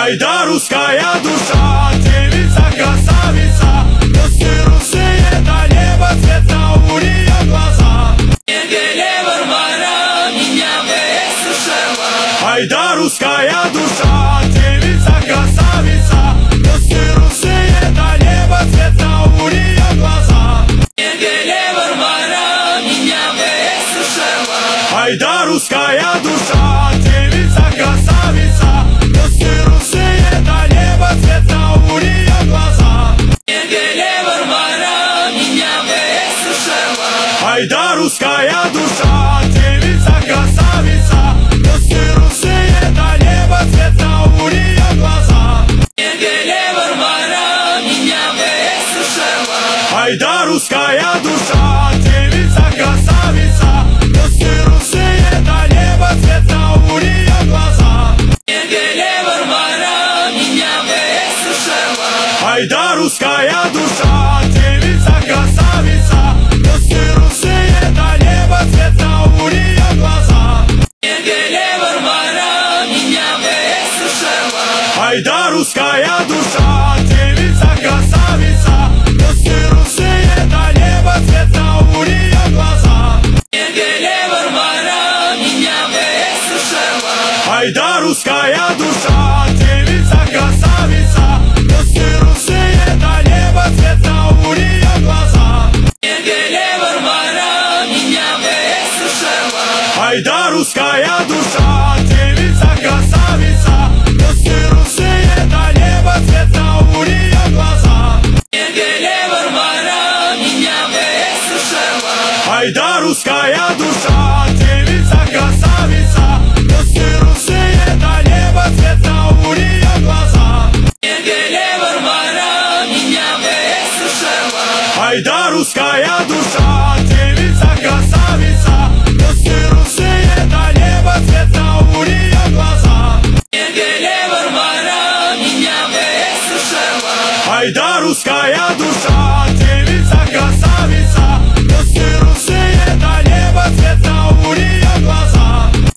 Айда, русская душа, девица, красавица, косы русые до неба, цвета у нее глаза. Айда, русская душа, девица, красавица, косы русые до неба, цвета у нее глаза. Айда, русская душа, девица, красавица, косы русые до неба, цвета у нее глаза. Айда, русская душа, девица, красавица, косы русые до неба, цвета у нее глаза. Айда, русская душа, девица, красавица, косы русые до неба, цвета у нее глаза. Айда, русская душа, девица, красавица, косы русые до неба, цвета у нее глаза. Айда, русская душа, девица, красавица, косы русые до неба, цвета у нее глаза. Айда, русская душа, девица, красавица, косы русые до неба, цвета у нее глаза. Айда, русская душа, девица, красавица, косы русые до неба, цвета у нее глаза. Айда, русская душа, девица, красавица, косы русые до неба, цвета у нее глаза. Айда, русская душа, девица, красавица, косы русые до неба, цвета у нее глаза. Айда, русская душа, девица, красавица, косы русые.